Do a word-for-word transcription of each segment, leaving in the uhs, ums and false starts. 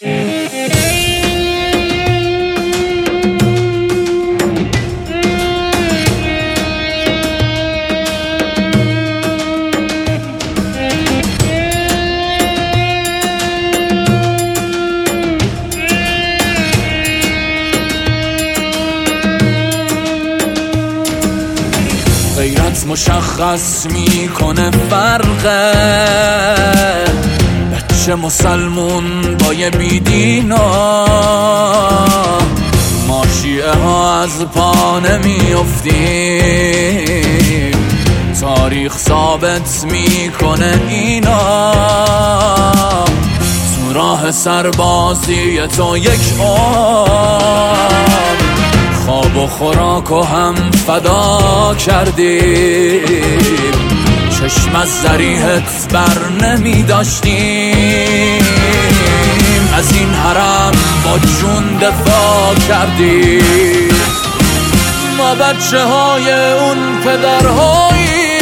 غیرت مشخص میکنه فرقه بچه مسلمون با یه بیدینا. ما شیعه ها از پا نمیافتیم، تاریخ ثابت میکنه اینا. تو راه سربازی تو یک عمر خواب و خوراک و هم فدا کردیم، چشم از ذریحت بر نمی داشتیم، از این حرم با جون دفاع کردیم. ما بچه های اون پدرهایی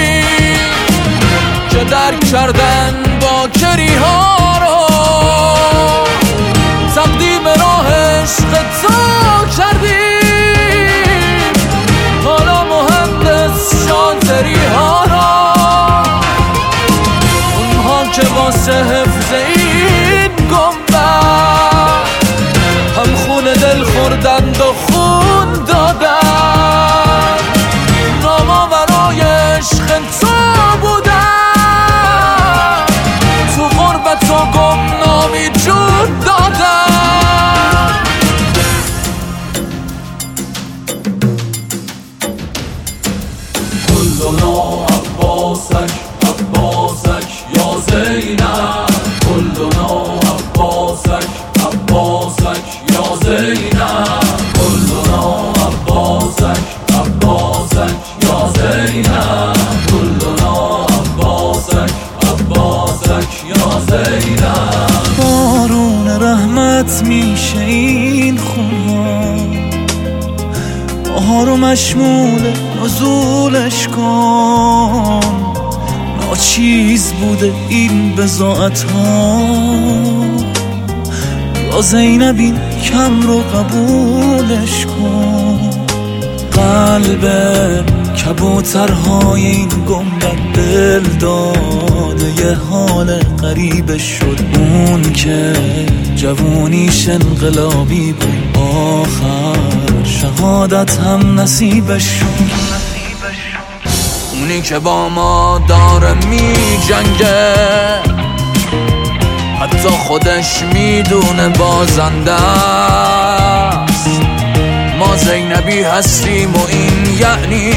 که درک کردن با کری ها رو، تقدیم راه عشق تو کردیم. حالا مهندس شاطری ها را، اونها که واسه حفظ این گنبد هم خون دل خوردند و خون دادند. ناما برای عشق تو بودن، تو غربت و گمنامی جون دادن. كلنا عباسك عباسك يا زينب، كلنا عباسك عباسك يا زينب، كلنا عباسك عباسك يا زينب، كلنا عباسك عباسك يا زينب. بارون رحمت میشه این خونه، بهار و مشمول نزولش کن. ناچیز بوده این بضاعت ها، یا زینب این کم رو قبولش کن. قلب کبوترهای این گنبد دل داده یه حال غریبه شد. اون که جوونیش انقلابی بود، آخر شهادت هم نصیبش شد. اونی که با ما داره می جنگه، حتی خودش میدونه بازنده است. ما زینبی هستیم و این یعنی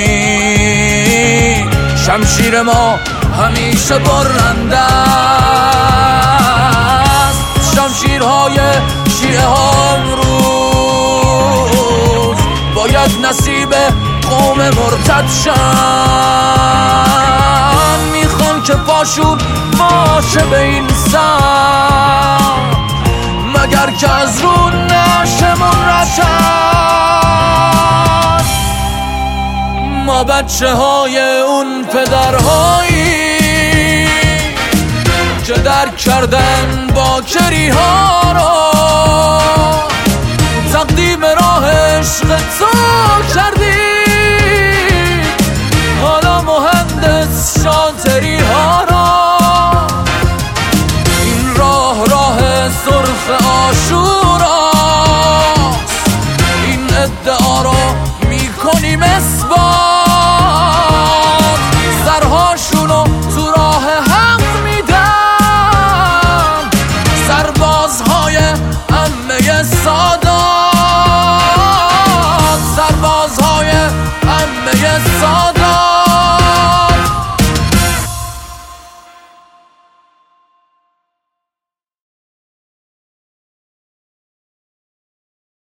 شمشیر ما همیشه برنده است. شمشیرهای شیعه ها امروز باید نصیب قوم مرتد شن. میخوان که پاشون باشه به این سر، مگر که از رو نشمون رشن. ما بچه های اون پدرهایی که درک کردن با کری ها رو، تقدیم راه عشق تو کردیم. حالا مهندس شاطری ها را، این راه راه سرخ عاشوراست. این ادعا رو میکنیم اثبات، سرهاشونو تو راه حق میدن. سربازهای عمه سادات